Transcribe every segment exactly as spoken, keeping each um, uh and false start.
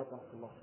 عليكم ورحمة الله.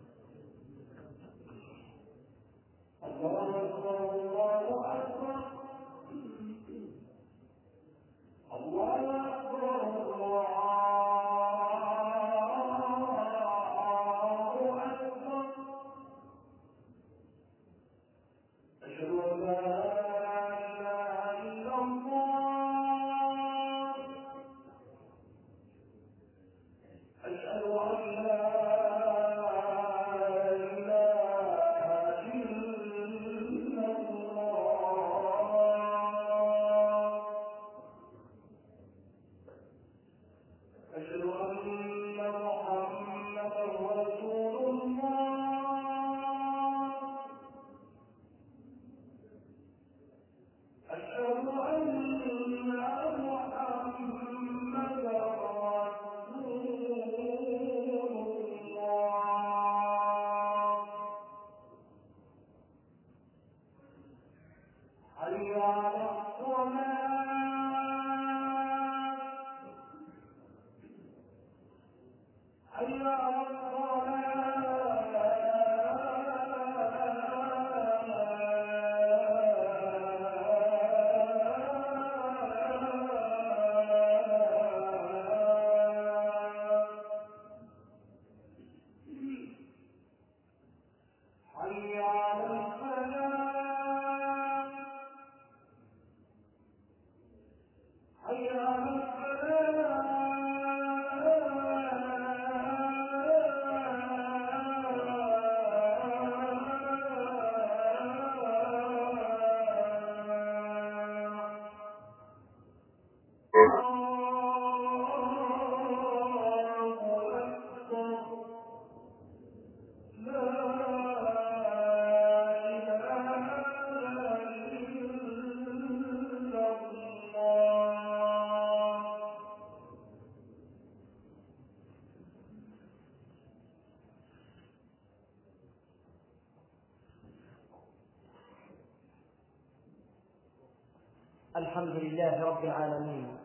الحمد لله رب العالمين،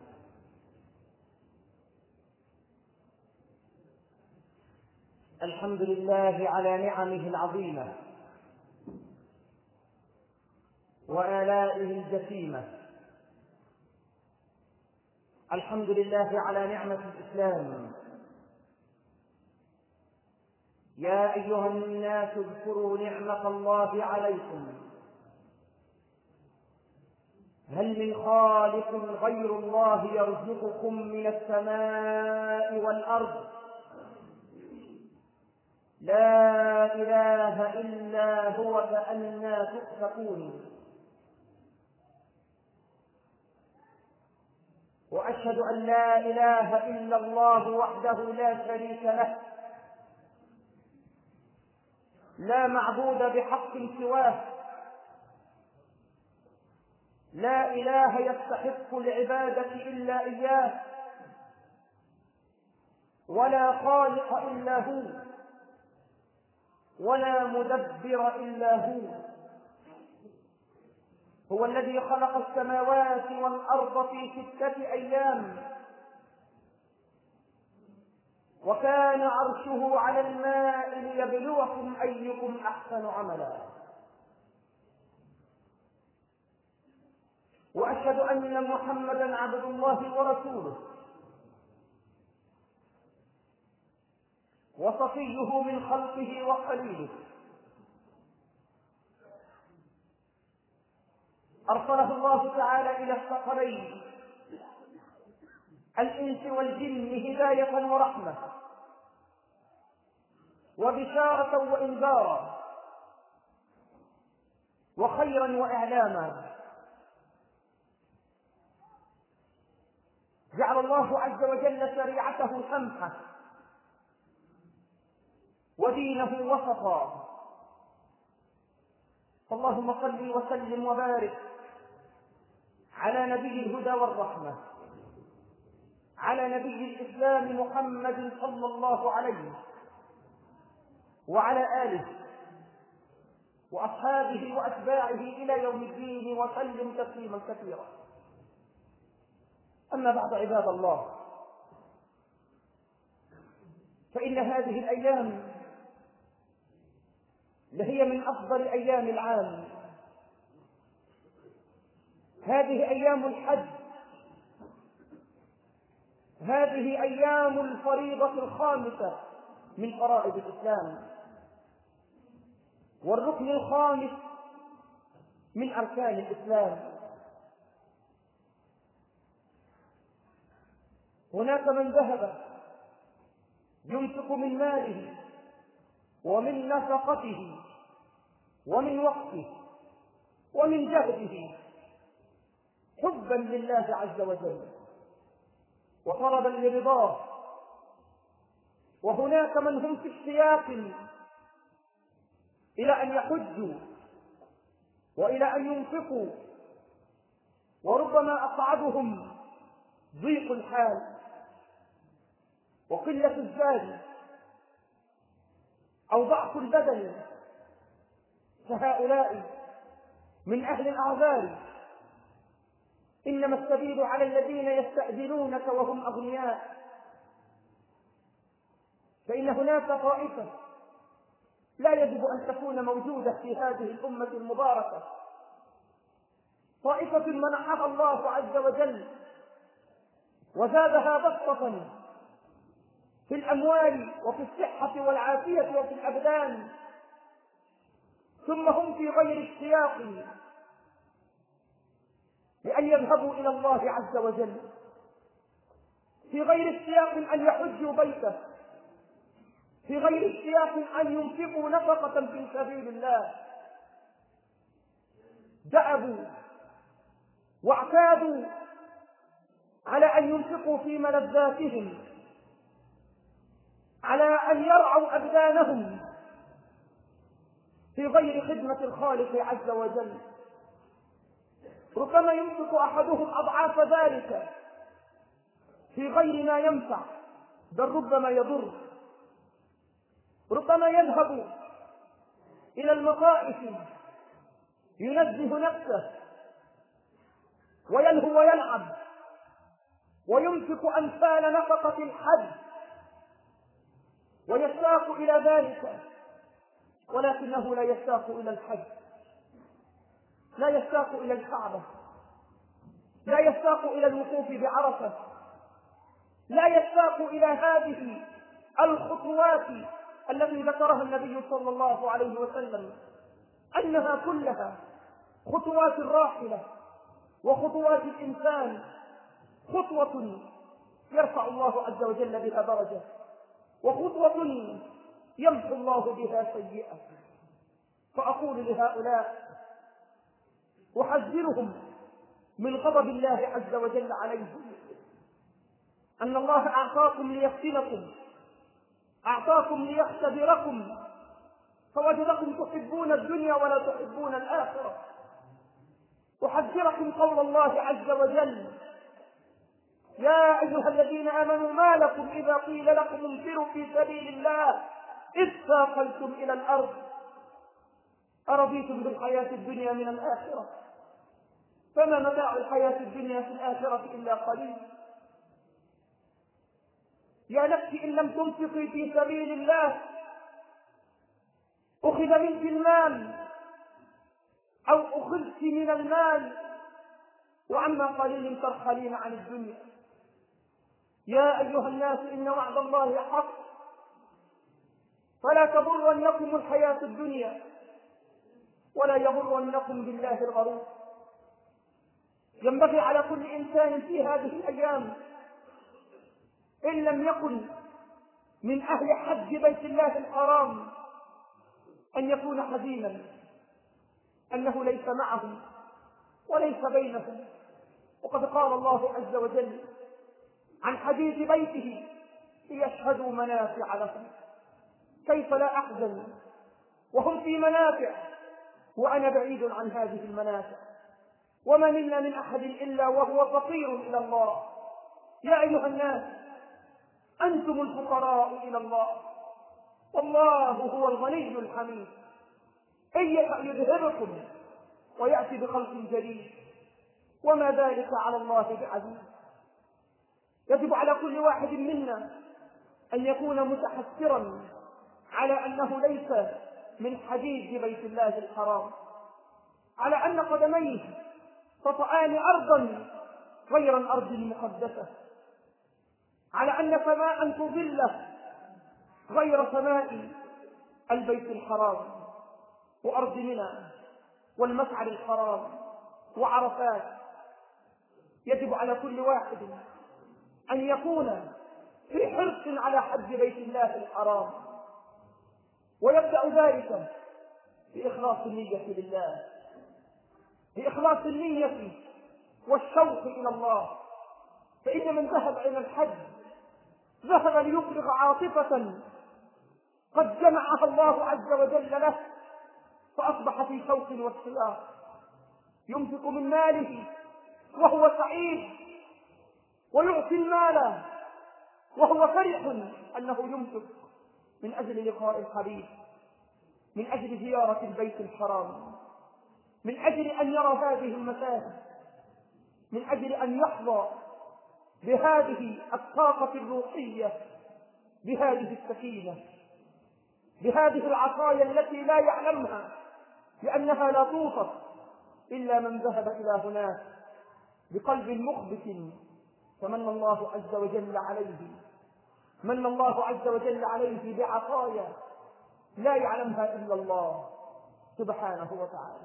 الحمد لله على نعمه العظيمة وآلائه الجسيمة، الحمد لله على نعمة الإسلام. يا أيها الناس اذكروا نعمة الله عليكم، هل من خالق غير الله يرزقكم من السماء والأرض؟ لا إله إلا هو فأنى تؤفكون. وأشهد أن لا إله إلا الله وحده لا شريك له، لا معبود بحق سواه، لا إله يستحق العبادة إلا إياه، ولا خالق إلا هو، ولا مدبر إلا هو. هو الذي خلق السماوات والأرض في ستة أيام، وكان عرشه على الماء ليبلوكم أيكم أحسن عملا. وأشهد أن محمدا عبد الله ورسوله، وصفيه من خلقه وخليله، أرسله الله تعالى إلى الثقلين الإنس والجن هداية ورحمة وبشارة وإنذارا وخيرا وإعلاما. جعل الله عز وجل شريعته سمحة ودينه وسطا. اللهم صل وسلم وبارك على نبي الهدى والرحمة، على نبي الإسلام محمد صلى الله عليه وعلى آله وأصحابه وأتباعه إلى يوم الدين، وسلم تسليما كثيرا. أما بعد، عباد الله، فإن هذه الأيام لهي من أفضل أيام العام. هذه أيام الحج، هذه أيام الفريضة الخامسة من فرائض الإسلام، والركن الخامس من أركان الإسلام. هناك من ذهب ينفق من ماله ومن نفقته ومن وقته ومن جهده حبا لله عز وجل وطلبا لرضاه، وهناك من هم في اشتياق إلى أن يحجوا وإلى أن ينفقوا، وربما أصعبهم ضيق الحال وقلة الزاد أو ضعف البدن، فهؤلاء من أهل الأعذار. إنما السبيل على الذين يستأذنونك وهم أغنياء، فإن هناك طائفة لا يجب أن تكون موجودة في هذه الأمة المباركة، طائفة منحها الله عز وجل وزادها بسطة في الأموال وفي الصحة والعافية وفي الأبدان، ثم هم في غير اشتياق لأن يذهبوا إلى الله عز وجل، في غير اشتياق أن يحجوا بيته، في غير اشتياق أن ينفقوا نفقة في سبيل الله. دأبوا واعتادوا على أن ينفقوا في ملذاتهم، على أن يرعوا أبدانهم في غير خدمة الخالق عز وجل. ربما ينفق أحدهم أضعاف ذلك في غير ما ينفع، بل ربما يضر. ربما يذهب إلى المطائف ينزه نفسه ويلهو ويلعب وينفق أمثال نفقة الحج ويشتاق إلى ذلك، ولكنه لا يشتاق إلى الحج، لا يشتاق إلى الكعبة، لا يشتاق إلى الوقوف بعرفة، لا يشتاق إلى هذه الخطوات التي ذكرها النبي صلى الله عليه وسلم أنها كلها خطوات راحلة وخطوات الإنسان، خطوة يرفع الله عز وجل بها درجة، وخطوة يمحو الله بها سيئة. فأقول لهؤلاء أحذرهم من غضب الله عز وجل عليهم، أن الله أعطاكم ليفتنكم، أعطاكم ليختبركم، فوجدكم تحبون الدنيا ولا تحبون الآخرة. أحذركم قول الله عز وجل: يا أيها الذين آمنوا ما لكم إذا قيل لكم انفروا في سبيل الله اثاقلتم إلى الأرض أرضيتم بالحياة الدنيا من الآخرة فما متاع الحياة الدنيا في الآخرة إلا قليل. يا نفسي إن لم تنفقي في سبيل الله أخذ منك المال أو أخذت من المال، وعما قليل ترحلين عن الدنيا. يا أيها الناس إن وعد الله حق فلا تغرنكم الحياة الدنيا ولا يغرنكم بالله الغرور. ينبغي على كل إنسان في هذه الأيام إن لم يكن من أهل حج بيت الله الحرام أن يكون حزينا أنه ليس معهم وليس بينهم. وقد قال الله عز وجل عن حديث بيته: ليشهدوا منافع لهم. كيف لا أحزن وهم في منافع وأنا بعيد عن هذه المنافع؟ وما منا من أحد إلا وهو فقير إلى الله. يا أيها الناس أنتم الفقراء إلى الله والله هو الغني الحميد. إن يشأ يذهبكم ويأتي بخلق جديد وما ذلك على الله بعزيز. يجب على كل واحد منا أن يكون متحسرا على أنه ليس من حديد بيت الله الحرام، على أن قدميه تطأان أرضا غير الأرض المقدسة، على أن سماء تظله غير سماء البيت الحرام وأرض منى والمشعر الحرام وعرفات. يجب على كل واحد أن يكون في حرص على حج بيت الله الحرام، ويبدأ ذلك بإخلاص النية لله، بإخلاص النية والشوق إلى الله. فإن من ذهب إلى الحج ذهب ليفرغ عاطفة قد جمعها الله عز وجل له، فأصبح في شوق واشتياق، ينفق من ماله وهو سعيد، ويعطي المال وهو فرح أنه ينفق من أجل لقاء الحبيب، من أجل زيارة البيت الحرام، من أجل أن يرى هذه المساجد، من أجل أن يحظى بهذه الطاقة الروحية، بهذه السكينة، بهذه العطايا التي لا يعلمها، لأنها لا توصف إلا من ذهب إلى هناك بقلب مخبت. فمن الله عز وجل عليه من الله عز وجل عليه بعطايا لا يعلمها إلا الله سبحانه وتعالى.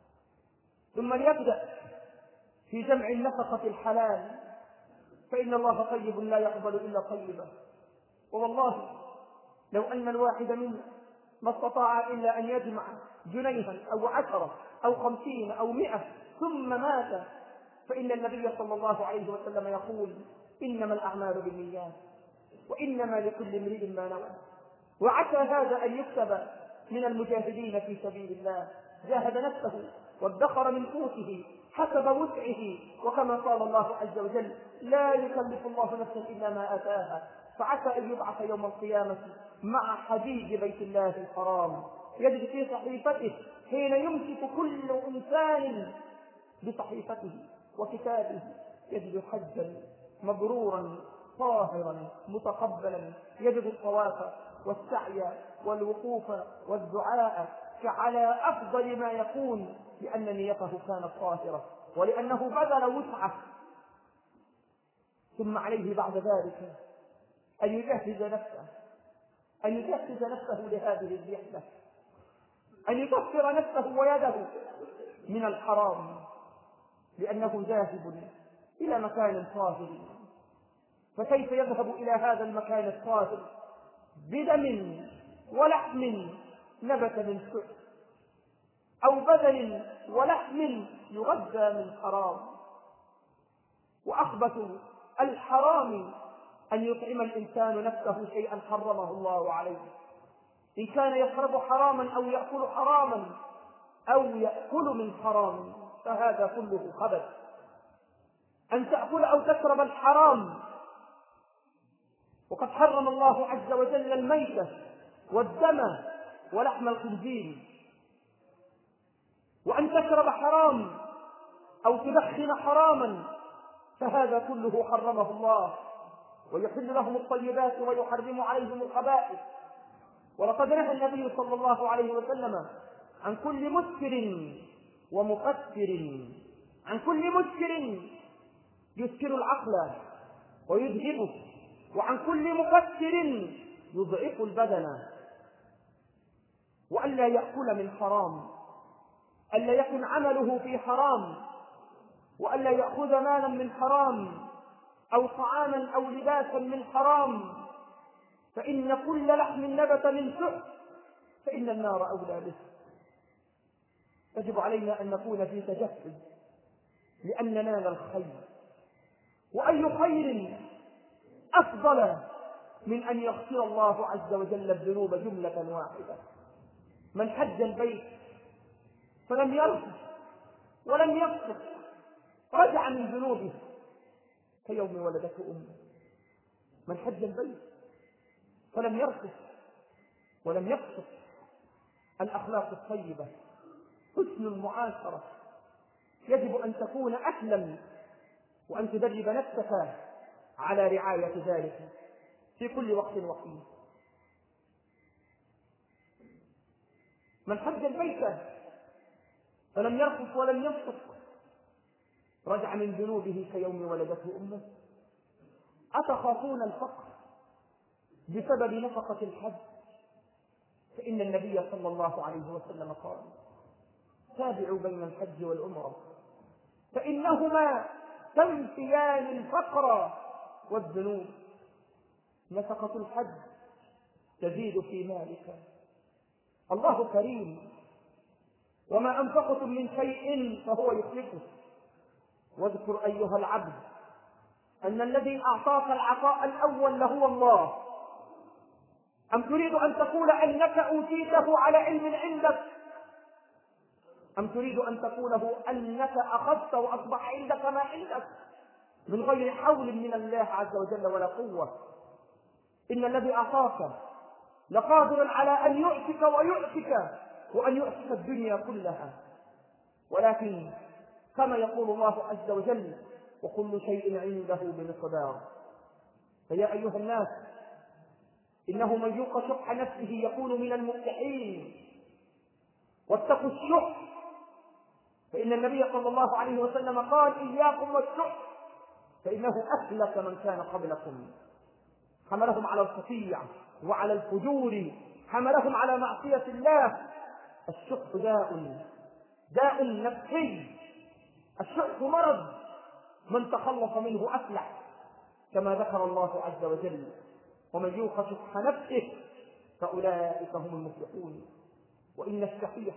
ثم ليبدأ في جمع النفقة الحلال، فإن الله طيب لا يقبل إلا طيبا. ووالله لو أن الواحد منا ما استطاع إلا أن يجمع جنيها أو عشرة أو خمسين أو مئة ثم مات، فإن النبي صلى الله عليه وسلم يقول: إنما الأعمال بالنيات وإنما لكل امرئ ما نوى. وعسى هذا أن يكتب من المجاهدين في سبيل الله، جاهد نفسه وادخر من قوته حسب وسعه، وكما قال الله عز وجل: لا يكلف الله نفسا إلا ما آتاها. فعسى أن يبعث يوم القيامة مع حديد بيت الله الحرام، يجد في صحيفته حين يمسك كل إنسان بصحيفته وكتابه، يجد حجا مبرورا طاهرا متقبلا، يجد الطواف والسعي والوقوف والدعاء على أفضل ما يكون، لأن نيته كانت طاهرة ولأنه بذل وسعه. ثم عليه بعد ذلك أن يجهز نفسه أن يجهز نفسه لهذه الرحلة، أن يطهر نفسه ويده من الحرام، لأنه ذاهب إلى مكان طاهر. فكيف يذهب إلى هذا المكان الطاهر بدم ولحم نبت من سحت، أو بدن ولحم يغذى من حرام؟ وأخبث الحرام أن يطعم الإنسان نفسه شيئا حرمه الله عليه، إن كان يشرب حراما أو يأكل حراما أو يأكل من حرام، فهذا كله خبث. أن تأكل أو تشرب الحرام، وقد حرم الله عز وجل الميتة والدم ولحم الخنزير. وأن تشرب حرام أو تدخن حراما، فهذا كله حرمه الله، ويحل لهم الطيبات ويحرم عليهم الخبائث. ولقد نهى النبي صلى الله عليه وسلم عن كل مسكر ومقتر، عن كل مسكر يسكر العقل ويذهبه، وعن كل مقتر يضعف البدن. وألا يأكل من حرام، ألا يكن عمله في حرام، وألا يأخذ مالا من حرام أو طعاما أو لباسا من حرام، فإن كل لحم نبت من سحت فإن النار أولى به. يجب علينا أن نكون في تجهز لأن ننال الخير، وأي خير أفضل من أن يغفر الله عز وجل الذنوب جملة واحدة. من حج البيت فلم يرفث ولم يفسق رجع من ذنوبه كيوم ولدته أمه. من حج البيت فلم يرفث ولم يفسق، الأخلاق الطيبة، حسن المعاشرة، يجب أن تكون أهلا وأن تدرب نفسك على رعاية ذلك. في كل وقت وحين. من حج البيت فلم يرفث ولم يفسق رجع من ذنوبه كيوم ولدته أمه. أتخافون الفقر بسبب نفقة الحج؟ فإن النبي صلى الله عليه وسلم قال: تابعوا بين الحج والعمرة فإنهما تنفيان الفقر والذنوب. نفقة الحج تزيد في مالك. الله كريم، وما أنفقتم من شيء فهو يخلفه. واذكر أيها العبد أن الذي أعطاك العطاء الأول لهو الله. أم تريد أن تقول أنك أوتيته على علم عندك؟ أم تريد أن تقوله أنك أخذت وأصبح عندك ما عندك من غير حول من الله عز وجل ولا قوة؟ إن الذي أعطاك لقادر على أن يؤتك ويؤتك وأن يؤتك الدنيا كلها، ولكن كما يقول الله عز وجل: وكل شيء عنده بمقدار. فيا أيها الناس، إنه من يوق شح نفسه يكون من المفلحين. واتقوا الشح، فإن النبي صلى الله عليه وسلم قال: إياكم والشح فإنه أهلك من كان قبلكم. حملهم على الخطيئة وعلى الفجور، حملهم على معصية الله. الشح داء داء نفسي، الشح مرض، من تخلص منه أفلح، كما ذكر الله عز وجل: ومن يوق شح نفسه فأولئك هم المفلحون. وإن الشحيح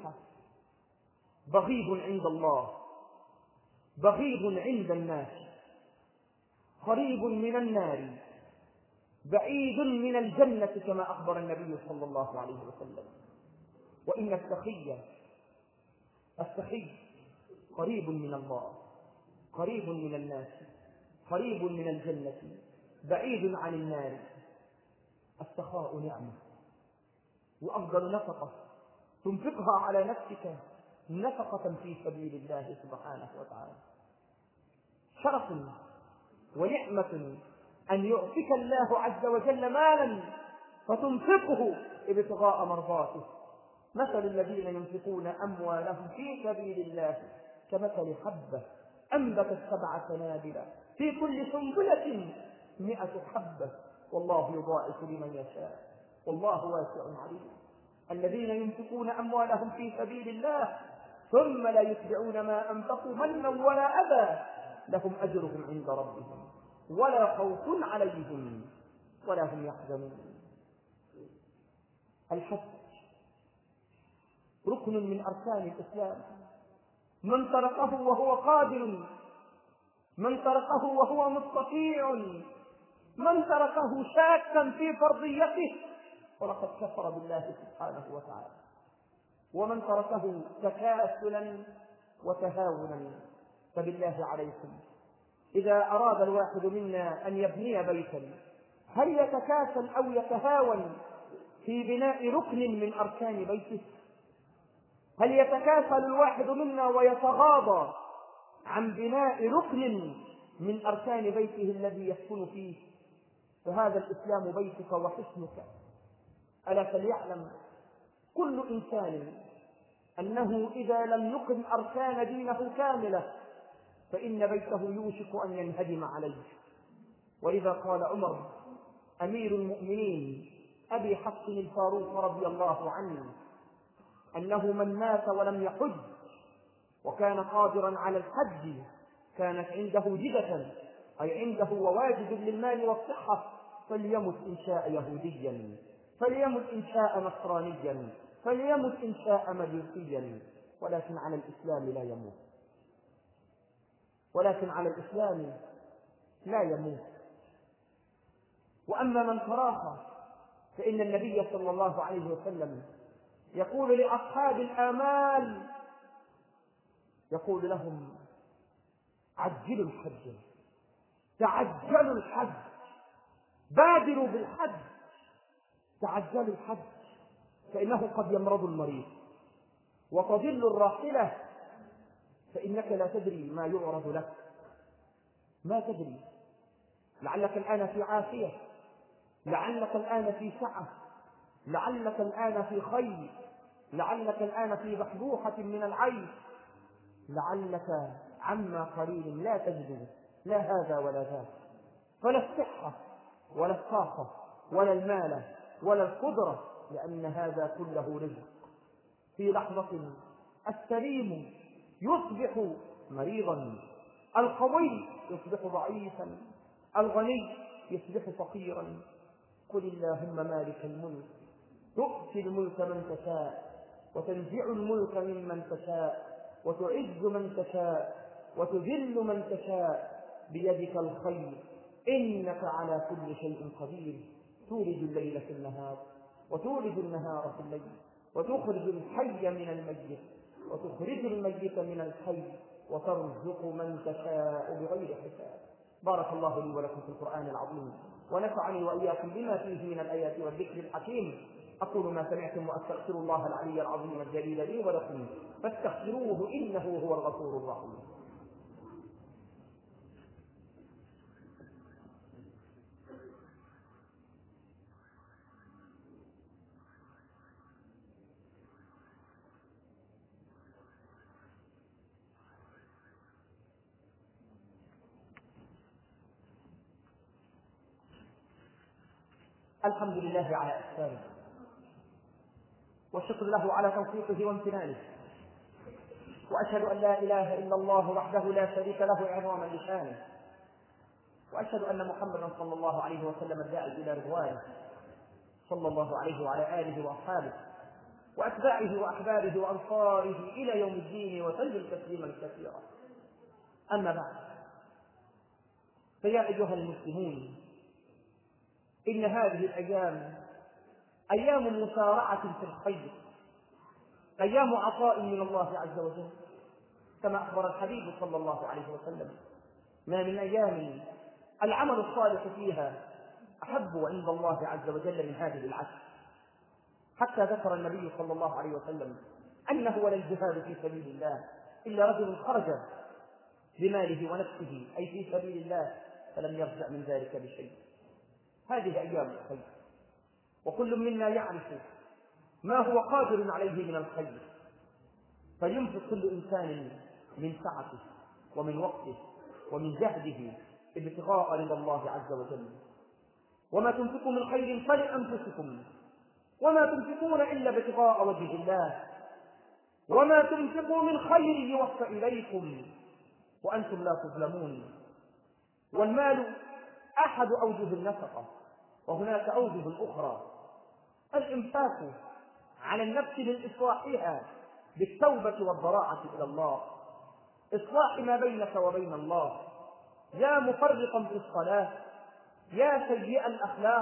بغيض عند الله، بغيض عند الناس، قريب من النار، بعيد من الجنة، كما أخبر النبي صلى الله عليه وسلم. وإن السخي السخي قريب من الله، قريب من الناس، قريب من الجنة، بعيد عن النار. السخاء نعمة، وأفضل نفقة تنفقها على نفسك نفقة في سبيل الله سبحانه وتعالى. شرف ونعمة أن يعطيك الله عز وجل مالا فتنفقه ابتغاء مرضاته. مثل الذين ينفقون أموالهم في سبيل الله كمثل حبة أنبتت سبع سنابل في كل سنبلة مئة حبة والله يضاعف لمن يشاء والله واسع عليم. الذين ينفقون أموالهم في سبيل الله ثم لا يتبعون ما أنفقوا منا ولا أذى لهم أجرهم عند ربهم ولا خوف عليهم ولا هم يحزنون. الحج ركن من أركان الإسلام، من تركه وهو قادر، من تركه وهو مستطيع، من تركه شاكا في فرضيته ولقد كفر بالله سبحانه وتعالى، ومن تركه تكاسلا وتهاونا. فبالله عليكم إذا أراد الواحد منا أن يبني بيتا هل يتكاسل أو يتهاون في بناء ركن من أركان بيته؟ هل يتكاسل الواحد منا ويتغاضى عن بناء ركن من أركان بيته الذي يسكن فيه؟ فهذا الإسلام بيتك وحسنك. ألا فليعلم كل إنسان أنه إذا لم يقم أركان دينه كاملة فإن بيته يوشك أن ينهدم عليه. ولذا قال عمر أمير المؤمنين أبي حفص الفاروق رضي الله عنه أنه من مات ولم يحج وكان قادرا على الحج كانت عنده جدة، أي عنده وواجد للمال والصحة، فليمت إن شاء يهوديا، فليمت إن شاء نصرانيا، فليمت إن شاء مجوسيا، ولكن على الإسلام لا يموت، ولكن على الإسلام لا يموت. وأما من تراخى فإن النبي صلى الله عليه وسلم يقول لأصحاب الآمال، يقول لهم عجلوا الحج، تعجلوا الحج، بادروا بالحج، تعجلوا الحج، فإنه قد يمرض المريض وتضل الراحلة، فإنك لا تدري ما يعرض لك، ما تدري، لعلك الآن في عافية لعلك الآن في سعة، لعلك الآن في خير، لعلك الآن في بحبوحة من العيش، لعلك عما قليل لا تجده لا هذا ولا ذاك، فلا الصحة ولا الطاقة ولا المال ولا القدرة، لأن هذا كله رزق. في لحظة السليم يصبح مريضا، القوي يصبح ضعيفا، الغني يصبح فقيرا. قل اللهم مالك الملك تؤتي الملك من تشاء وتنزع الملك ممن تشاء وتعز من تشاء وتذل من تشاء بيدك الخير إنك على كل شيء قدير. تولج الليل في النهار وتولج النهار في الليل وتخرج الحي من الميت وتخرج الميت من الحي وترزق من تشاء بغير حساب. بارك الله لي ولكم في القرآن العظيم ونفعني وإياكم بما فيه من الآيات والذكر الحكيم. أقول ما سمعتم وأستغفر الله العلي العظيم الجليل لي ولكم فاستغفروه إنه هو الغفور الرحيم. الحمد لله على إحسانه والشكر له على توفيقه وامتنانه، وأشهد أن لا إله إلا الله وحده لا شريك له إعظاما لشانه، وأشهد أن محمدا صلى الله عليه وسلم الداعي إلى رضوانه صلى الله عليه وعلى آله وأصحابه وأتباعه وأحبابه وأنصاره إلى يوم الدين وسلم تسليما كثيرا. أما بعد، فيا أيها المسلمون، إن هذه الأيام أيام مسارعة في الخير، أيام عطاء من الله عز وجل، كما أخبر الحبيب صلى الله عليه وسلم: ما من أيام العمل الصالح فيها أحب عند الله عز وجل من هذه العشر. حتى ذكر النبي صلى الله عليه وسلم أنه ولا الجهاد في سبيل الله إلا رجل خرج بماله ونفسه أي في سبيل الله فلم يرجع من ذلك بشيء. هذه أيام الخير، وكل منا يعرف ما هو قادر عليه من الخير، فينفق كل إنسان من سعته ومن وقته ومن جهده ابتغاء رضا الله عز وجل. وما تنفقوا من خير فلأنفسكم وما تنفقون إلا ابتغاء وجه الله وما تنفقوا من خير يوفى إليكم وأنتم لا تظلمون. والمال أحد أوجه النفقة، وهناك أوجه أخرى: الإنفاق على النفس من إصلاحها بالتوبة والضراعة إلى الله، إصلاح ما بينك وبين الله. يا مفرطا في الصلاة، يا سيء الأخلاق،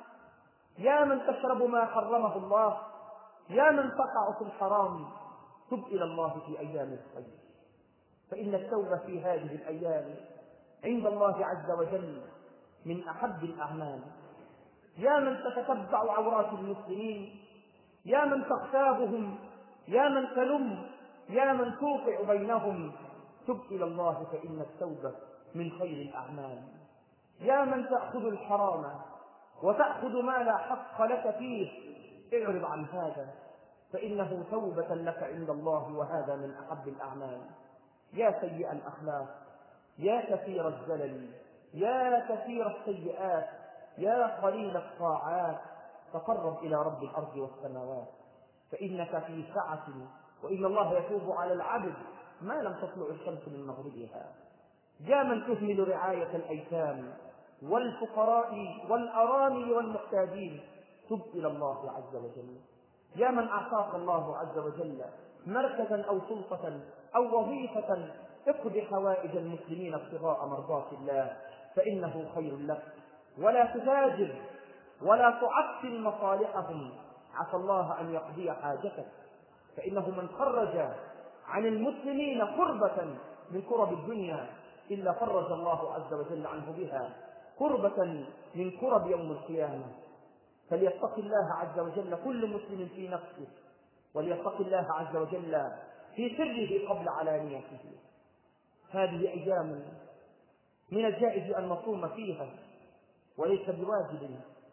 يا من تشرب ما حرمه الله، يا من تقع في الحرام، تب إلى الله في أيام الخير، فإن التوبة في هذه الأيام عند الله عز وجل من أحب الأعمال. يا من تتتبع عورات المسلمين، يا من تغتابهم، يا من تلم، يا من توقع بينهم، تب إلى الله فإن التوبة من خير الأعمال. يا من تأخذ الحرام وتأخذ ما لا حق لك فيه، اعرض عن هذا فإنه توبة لك عند الله، وهذا من أحب الأعمال. يا سيء الأخلاق، يا كثير الزلل، يا كثير السيئات، يا قليل الطاعات، تقرب إلى رب الأرض والسماوات فإنك في سعة، وإن الله يتوب على العبد ما لم تطلع الشمس من مغربها. يا من تهمل رعاية الأيتام والفقراء والأرامل والمحتاجين، تب إلى الله عز وجل. يا من أعطاك الله عز وجل مركزا أو سلطة أو وظيفة، اقض حوائج المسلمين ابتغاء مرضات الله فإنه خير لك، ولا تزاجر ولا تعطل مصالحهم، عسى الله أن يقضي حاجتك، فإنه من خرج عن المسلمين كربة من كرب الدنيا إلا فرج الله عز وجل عنه بها كربة من كرب يوم القيامة. فليتق الله عز وجل كل مسلم في نفسه، وليتق الله عز وجل في سره قبل علانيته. هذه أيام من الجائز أن نصوم فيها، وليس بواجب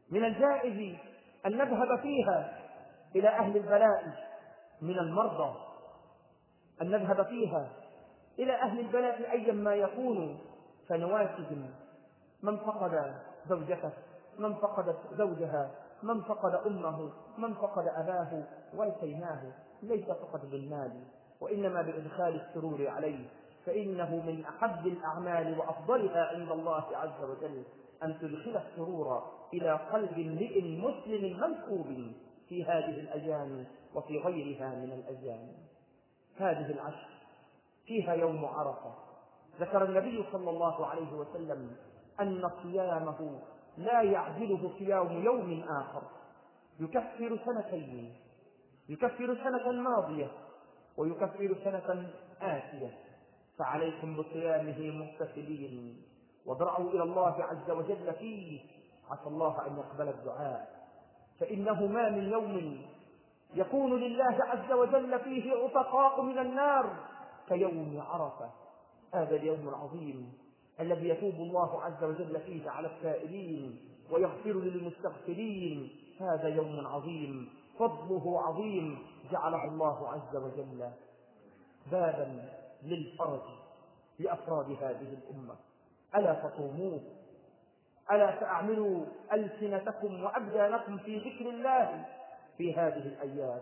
من الجائز أن نذهب فيها إلى أهل البلاء من المرضى، أن نذهب فيها إلى أهل البلاء أيا ما يكونوا، فنواسهم من فقد زوجته، من فقدت زوجها، من فقد أمه، من فقد أباه، واتيناه ليس فقط بالمال وإنما بإدخال السرور عليه، فإنه من أحب الأعمال وأفضلها عند الله عز وجل أن تدخل السرور إلى قلب امرئ مسلم منكوب في هذه الأيام وفي غيرها من الأيام. هذه العشر فيها يوم عرفة، ذكر النبي صلى الله عليه وسلم أن صيامه لا يعدله صيام يوم آخر، يكفر سنتين، يكفر سنة ماضية ويكفر سنة آتية، فعليكم بصيامه محتسبين وادعوا إلى الله عز وجل فيه، عسى الله أن يقبل الدعاء، فإنه ما من يوم يكون لله عز وجل فيه عتقاء من النار كيوم عرفة، هذا اليوم العظيم الذي يتوب الله عز وجل فيه على التائبين ويغفر للمستغفرين، هذا يوم عظيم فضله عظيم، جعله الله عز وجل بابا للفرج لأفراد هذه الأمة. ألا فصوموه، ألا فأعملوا ألسنتكم وأبدانكم في ذكر الله في هذه الأيام.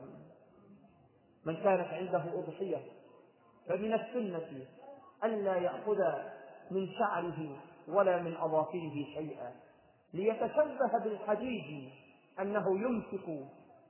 من كانت عنده أضحية فمن السنة ألا يأخذ من شعره ولا من أظافره شيئا، ليتشبه بالحديد أنه يمسك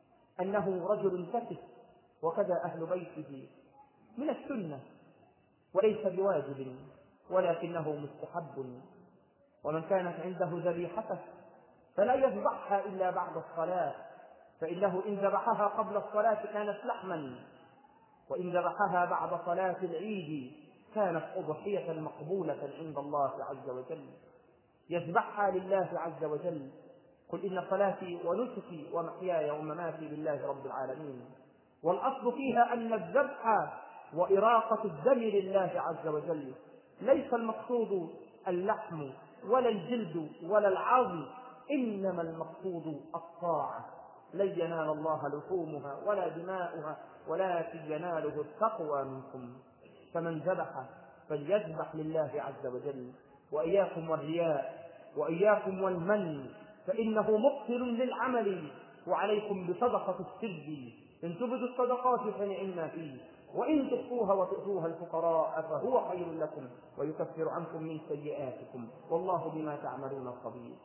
أنه رجل كتف، وكذا أهل بيته، من السنة وليس بواجب ولكنه مستحب. ومن كانت عنده ذبيحته فلا يذبحها إلا بعد الصلاة، فإنه إن ذبحها قبل الصلاة كانت لحما، وإن ذبحها بعد صلاة العيد كانت أضحية مقبولة عند الله عز وجل، يذبحها لله عز وجل. قل إن صلاتي ونسكي ومحياي ومماتي لله رب العالمين. والأصل فيها أن الذبح وإراقة الدم لله عز وجل، ليس المقصود اللحم ولا الجلد ولا العظم، إنما المقصود الطاعة. لن ينال الله لحومها ولا دماؤها ولكن يناله التقوى منكم. فمن ذبح فليذبح لله عز وجل، وإياكم والرياء وإياكم والمن، فإنه مبطل للعمل. وعليكم بصدقة السر، إن تبدوا الصدقات فنعما فيه، وإن تخفوها وتؤتوها الفقراء فهو خير لكم ويكفر عنكم من سيئاتكم، والله بما تعملون خبير.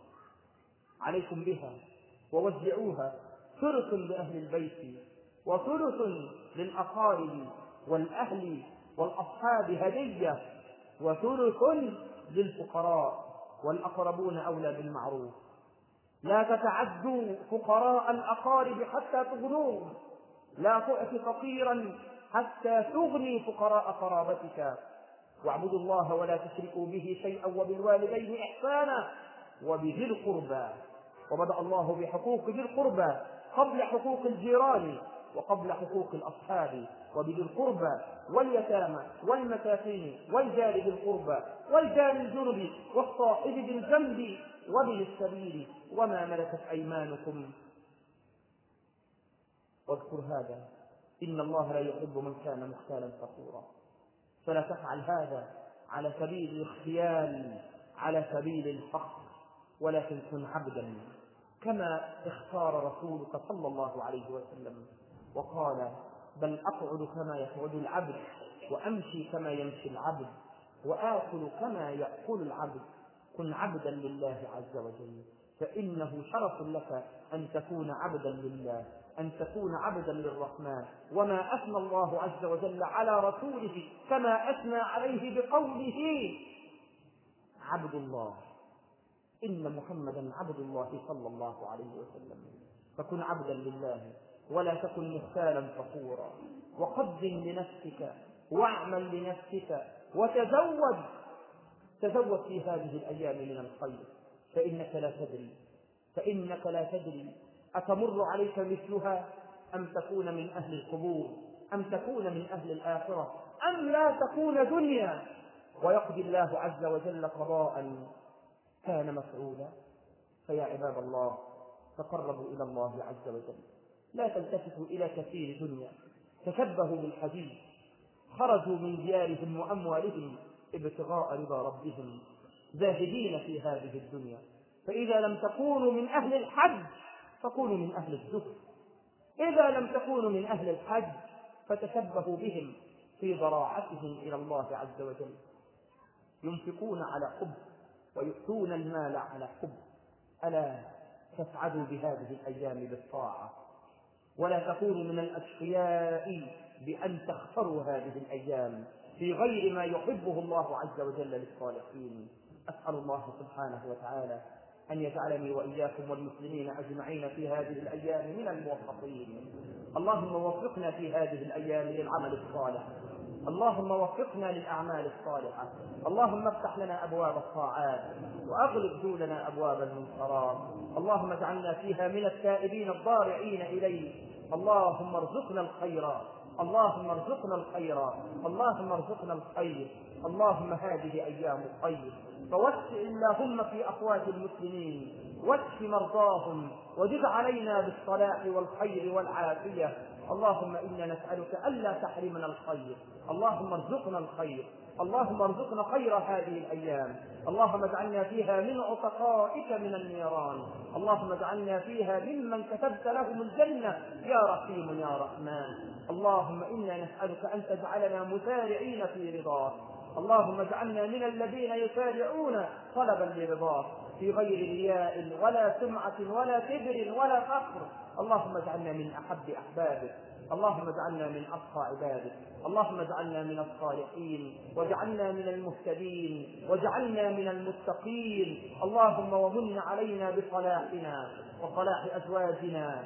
عليكم بها ووزعوها، ثلث لأهل البيت وثلث للأقارب والأهل والأصحاب هدية، وثلث للفقراء والأقربون أولى بالمعروف. لا تتعدوا فقراء الأقارب حتى تغنوهم، لا تؤت فقيرا حتى تغني فقراء قرابتك. واعبدوا الله ولا تشركوا به شيئا وبالوالدين إحسانا وبذي القربى. وبدأ الله بحقوق ذي القربى قبل حقوق الجيران وقبل حقوق الأصحاب، وبذي القربى واليتامى والمساكين والجار ذي القربى والجار الجنب والصاحب بالجنب وابن السبيل وما ملكت أيمانكم. واذكر هذا إن الله لا يحب من كان مختالا فخورا. فلا تفعل هذا على سبيل الاختيال، على سبيل الفخر، ولكن كن عبدا كما اختار رسولك صلى الله عليه وسلم وقال: بل أقعد كما يقعد العبد، وأمشي كما يمشي العبد، وآكل كما يأكل العبد. كن عبدا لله عز وجل، فإنه شرف لك أن تكون عبدا لله، أن تكون عبدا للرحمن. وما أثنى الله عز وجل على رسوله كما أثنى عليه بقوله: عبد الله، إن محمدا عبد الله صلى الله عليه وسلم. فكن عبدا لله ولا تكن مختالا فخورا، وقدم لنفسك واعمل لنفسك وتزود، تزود في هذه الأيام من الخير، فإنك لا تدري فإنك لا تدري أتمر عليك مثلها أم تكون من أهل القبور، أم تكون من أهل الآخرة، أم لا تكون دنيا ويقضي الله عز وجل قضاء كان مفعولا. فيا عباد الله، تقربوا إلى الله عز وجل. لا تلتفتوا إلى كثير دنيا، تشبهوا بالحديث، خرجوا من ديارهم وأموالهم ابتغاء رضا ربهم زاهدين في هذه الدنيا. فإذا لم تكونوا من أهل الحج فكونوا من أهل الزهد، إذا لم تكونوا من أهل الحج فتشبهوا بهم في ضراعتهم إلى الله عز وجل. ينفقون على حب ويؤتون المال على حب. ألا تسعدوا بهذه الأيام بالطاعة، ولا تكونوا من الأشقياء بأن تخسروا هذه الأيام في غير ما يحبه الله عز وجل للصالحين. أسأل الله سبحانه وتعالى أن يجعلني وإياكم والمسلمين أجمعين في هذه الأيام من الموفقين. اللهم وفقنا في هذه الأيام للعمل الصالح، اللهم وفقنا للأعمال الصالحة، اللهم افتح لنا أبواب الطاعات وأغلق دوننا أبواب المنكرات. اللهم اجعلنا فيها من التائبين الضارعين إليك. اللهم ارزقنا الخير، اللهم ارزقنا الخير، اللهم ارزقنا الخير. اللهم هذه أيام الخير، فوسع اللهم في أقوات المسلمين، واشف مرضاهم، وزد علينا بالصلاح والخير والعافية. اللهم إنا نسألك ألا تحرمنا الخير، اللهم ارزقنا الخير، اللهم ارزقنا خير هذه الأيام. اللهم اجعلنا فيها من عتقائك من النيران، اللهم اجعلنا فيها ممن كتبت لهم الجنة يا رحيم يا رحمن. اللهم إنا نسألك أن تجعلنا مسارعين في رضاك، اللهم اجعلنا من الذين يسارعون طلبا لرضاك في غير رياء ولا سمعة ولا كبر ولا فخر. اللهم اجعلنا من أحب أحبابك، اللهم اجعلنا من أصفى عبادك، اللهم اجعلنا من الصالحين، واجعلنا من المهتدين، واجعلنا من المتقين. اللهم ومن علينا بصلاحنا وصلاح أزواجنا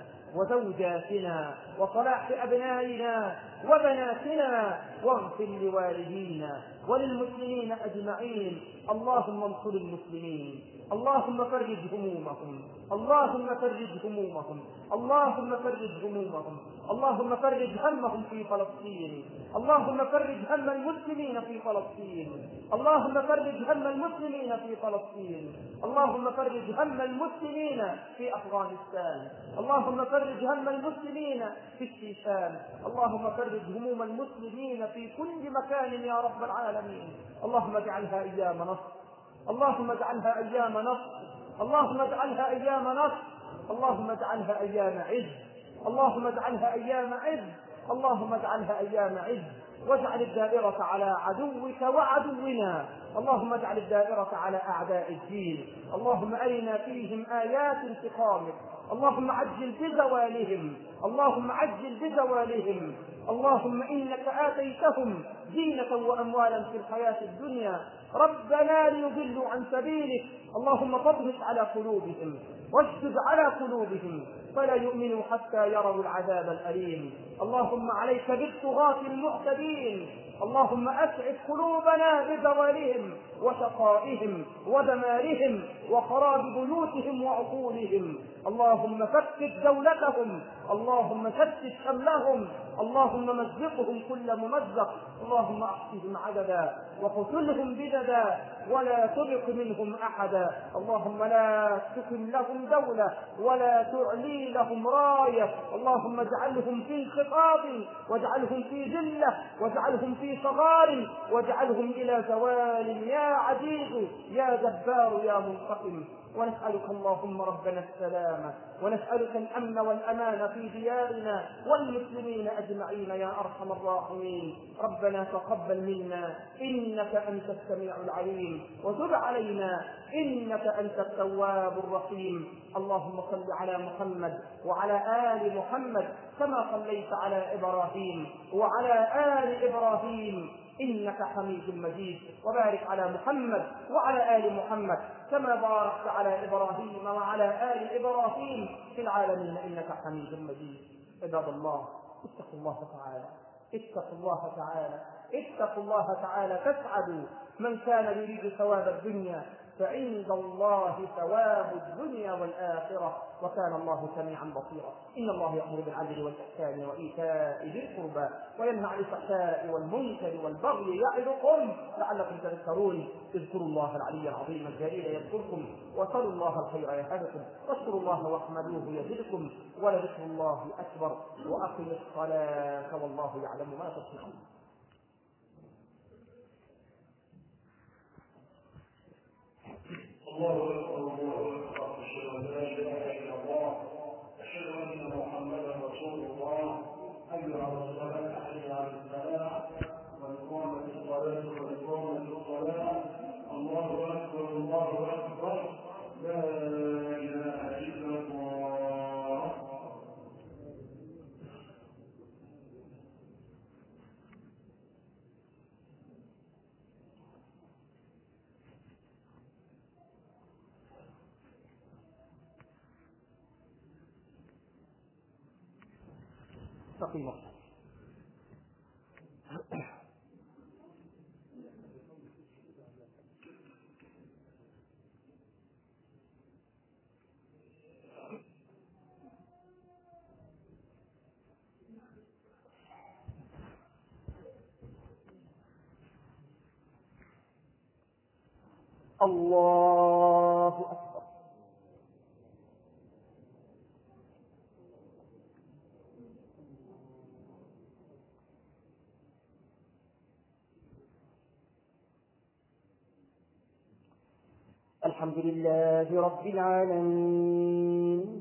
وزوجاتنا وصلاح أبنائنا وبناتنا، واغفر لوالدينا وللمسلمين أجمعين. اللهم انصر المسلمين، اللهم فرج همومهم، اللهم فرج همومهم، اللهم فرج همومهم، اللهم فرج همهم في فلسطين، اللهم فرج هم المسلمين في فلسطين، اللهم فرج هم المسلمين في فلسطين، اللهم فرج هم المسلمين في أفغانستان، اللهم فرج هم المسلمين في الشيشان، اللهم فرج هموم المسلمين في كل مكان يا رب العالمين. اللهم اجعلها أيام نصر، اللهم اجعلها أيام نصر، اللهم اجعلها أيام نصر، اللهم اجعلها أيام عز، اللهم اجعلها أيام عز، اللهم اجعلها أيام عز. واجعل الدائرة على عدوك وعدونا، اللهم اجعل الدائرة على أعداء الدين. اللهم أرنا فيهم آيات انتقامك، اللهم عجل بزوالهم، اللهم عجل بزوالهم. اللهم إنك آتيتهم زينة وأموالا في الحياة الدنيا ربنا ليضلوا عن سبيلك، اللهم طبق على قلوبهم واشدد على قلوبهم فلا يؤمنوا حتى يروا العذاب الأليم. اللهم عليك بالطغاة المعتدين، اللهم أسعد قلوبنا بزوالهم وشقائهم ودمارهم وخراب بيوتهم وعقولهم. اللهم فتت دولتهم، اللهم شتت شملهم، اللهم مزقهم كل ممزق، اللهم احصهم عددا وقتلهم بددا ولا تبق منهم أحدا. اللهم لا تقم لهم دولة ولا تعلي لهم راية، اللهم اجعلهم في انخفاض واجعلهم في ذلة واجعلهم في صغار واجعلهم إلى زوال يا عزيز يا جبار يا منتقم. ونسألك اللهم ربنا السلامة، ونسألك الأمن والأمان في ديارنا والمسلمين أجمعين يا أرحم الراحمين. ربنا تقبل منا إنك أنت السميع العليم، وتب علينا إنك أنت التواب الرحيم. اللهم صل على محمد وعلى آل محمد كما صليت على إبراهيم وعلى آل إبراهيم إنك حميد مجيد، وبارك على محمد وعلى آل محمد كما باركت على إبراهيم وعلى آل إبراهيم في العالمين إنك حميد مجيد. عباد الله اتقوا الله تعالى، اتقوا الله تعالى، اتقوا الله تعالى تسعدوا. من كان يريد ثواب الدنيا فعند الله ثواب الدنيا والآخرة، وكان الله سميعا بصيرا. إن الله يأمر بالعدل والإحسان وإيتاء ذي القربى وينهى عن الفحشاء والمنكر والبغي يعظكم لعلكم تذكرون. اذكروا الله العلي العظيم الجليل يذكركم، وصلوا الله الخير يهدكم، واشكروا الله واحمدوه يزدكم، ولذكر الله أكبر. وأقم الصلاة والله يعلم ما تصنعون. الله أكبر الله أكبر أشهد أن لا إله إلا الله أشهد أن محمدا رسول الله حي على الصلاة حي على الفلاح وإقامة الصلاة وإقامة الصلاة. الله أكبر الله أكبر لا إله إلا الله. استقيموا. الله أكبر. الحمد لله رب العالمين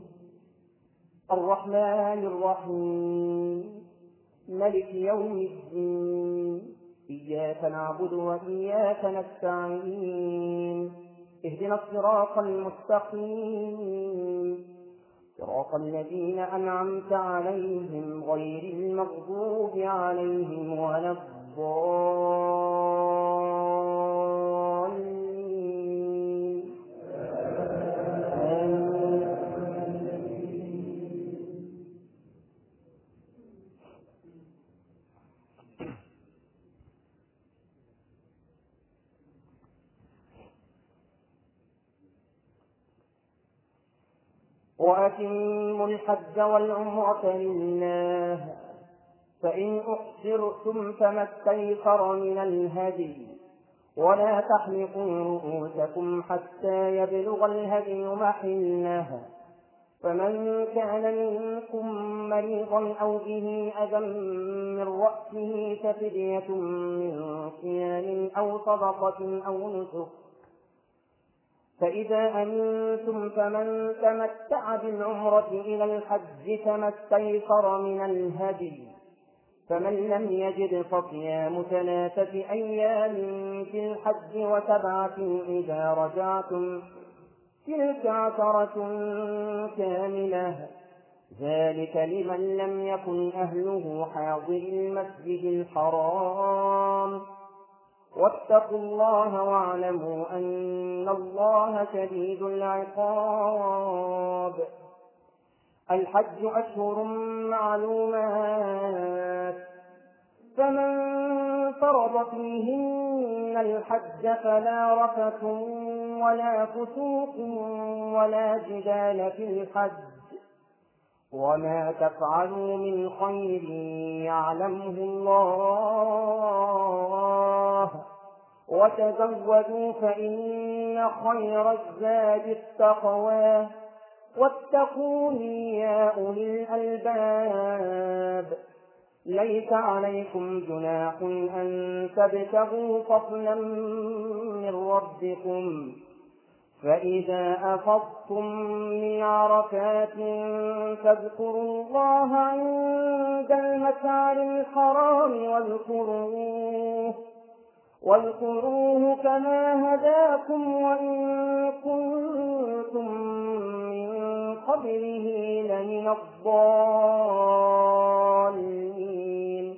الرحمن الرحيم ملك يوم الدين. إياك نعبد وإياك نستعين. اهدنا الصراط المستقيم صراط الذين أنعمت عليهم غير المغضوب عليهم ولا الضالين. وأتموا الحج والعمرة لله فإن أحصرتم فما استيسر من الهدي ولا تحلقوا رؤوسكم حتى يبلغ الهدي محله. فمن كان منكم مريضا أو به أذى من رأسه ففدية من صيام أو صدقة أو نسك. فإذا أمنتم فمن تمتع بالعمرة إلى الحج فما استيسر من الهدي. فمن لم يجد فصيام ثلاثة أيام في الحج وسبعة إذا رجعتم تلك عشرة كاملة ذلك لمن لم يكن أهله حاضر المسجد الحرام. واتقوا الله واعلموا أن الله شديد العقاب. الحج أشهر معلومات فمن فرض فيهن الحج فلا رفث ولا فسوق ولا جدال في الحج وما تفعلوا من خير يعلمه الله وتزودوا فإن خير الزاد التقوى واتقون يا أولي الألباب. ليس عليكم جناح أن تبتغوا فضلا من ربكم فإذا أفضتم من عرفات فاذكروا الله عند المشعر الحرام واذكروه واذكروه كما هداكم وإن كنتم من قبله لمن الضالين.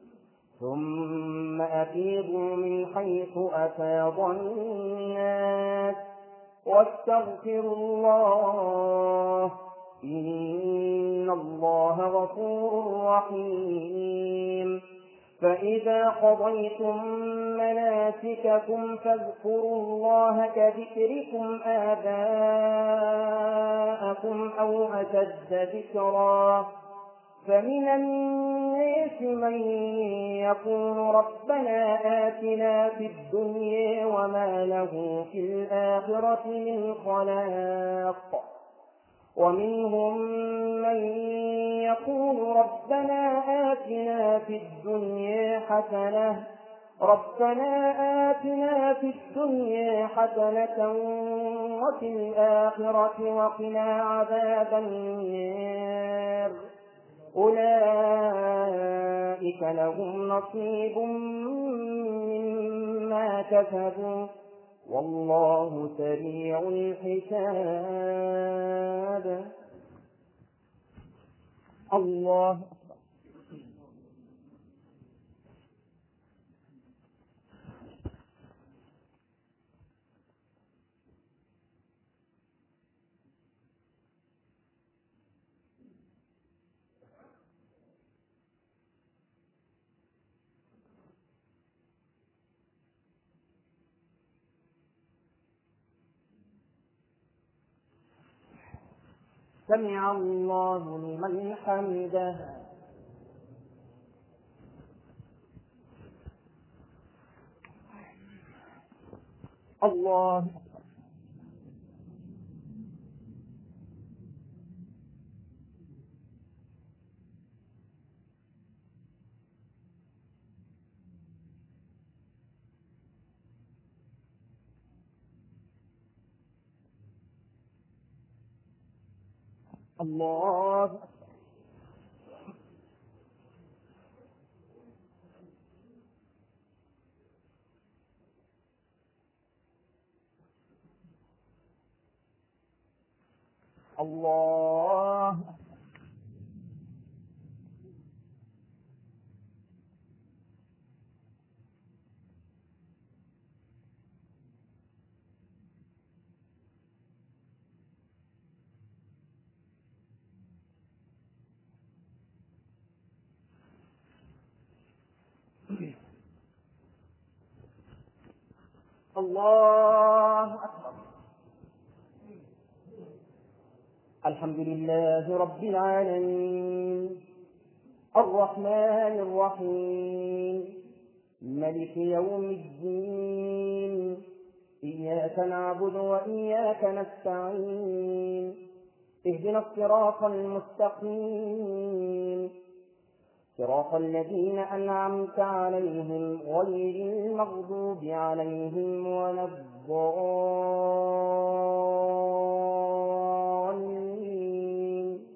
ثم أفيضوا من حيث أفاض الناس واستغفروا الله إن الله غفور رحيم. فإذا قضيتم مناسككم فاذكروا الله كذكركم آباءكم أو أشد ذكرا فمن الناس من يقول ربنا آتنا في الدنيا وما له في الآخرة من خلاق ومنهم من يقول ربنا آتنا في الدنيا حسنة ربنا آتنا في الدنيا حسنة وفي الآخرة وقنا عذاب النار أولئك لهم نصيب مما كسبوا والله سريع الحساب. الله سمع الله لمن حمده. الله الله الله الله أكبر. الحمد لله رب العالمين الرحمن الرحيم ملك يوم الدين إياك نعبد وإياك نستعين اهدنا الصراط المستقيم صراط الذين أنعمت عليهم غير المغضوب عليهم ولا الضالين.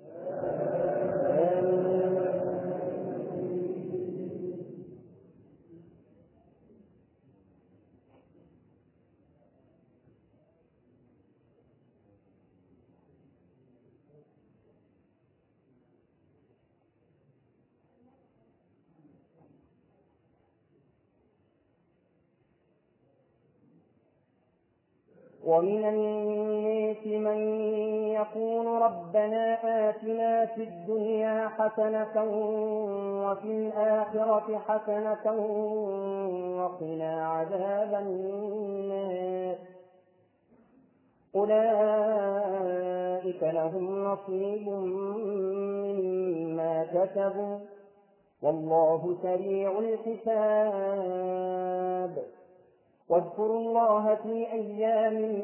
ومن الناس من يقول ربنا آتنا في الدنيا حسنة وفي الآخرة حسنة وقنا عذاب النار أولئك لهم نصيب مما كسبوا والله سريع الحساب. واذكروا الله في أيام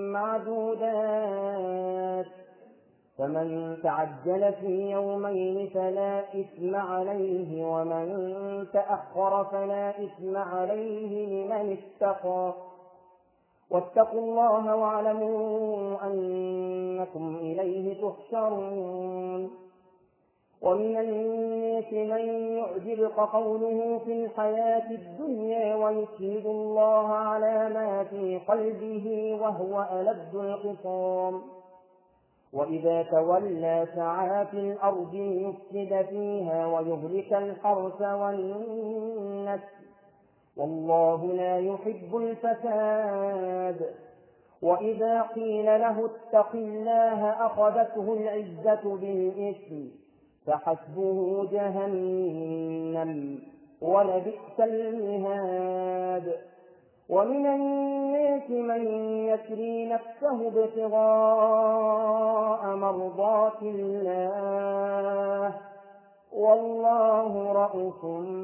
معدودات فمن تعجل في يومين فلا إثم عليه ومن تأخر فلا إثم عليه لمن اتقى واتقوا الله واعلموا أنكم إليه تحشرون. ومن الناس من يعجبك قوله في الحياة الدنيا ويشهد الله على ما في قلبه وهو ألد الخصام وإذا تولى سعى في الأرض ليفسد فيها ويهلك الحرث والنسل والله لا يحب الفساد. وإذا قيل له اتق الله أخذته العزة بالإثم فحسبه جهنم ولبئس المهاد. ومن الناس من يشري نفسه ابتغاء مرضات الله والله رءوف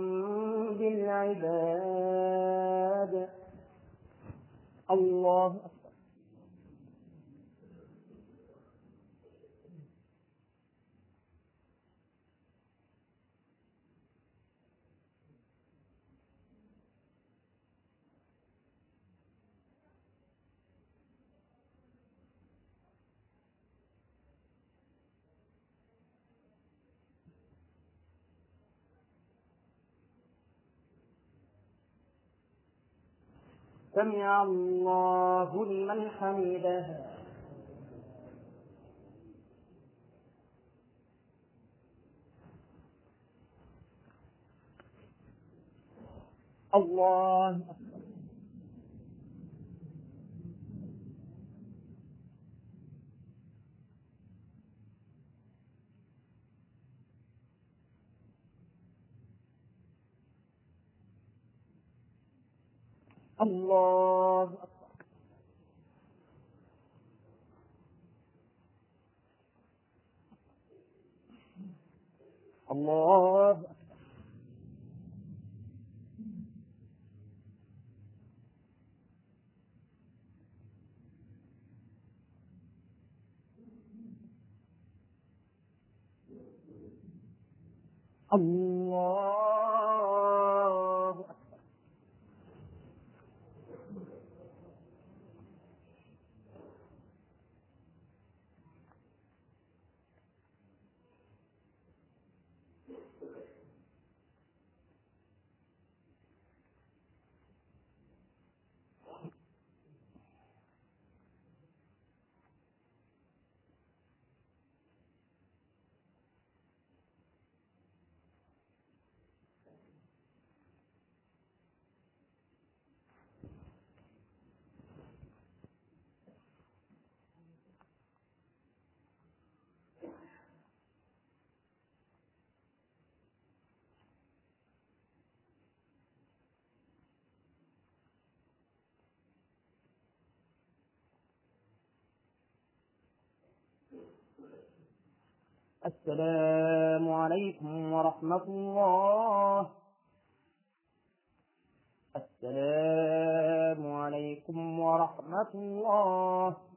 بالعباد. الله أكبر. سمع الله لمن حمده. الله أكبر. الله أكبر. الله أكبر. الله أكبر. السلام عليكم ورحمة الله. السلام عليكم ورحمة الله.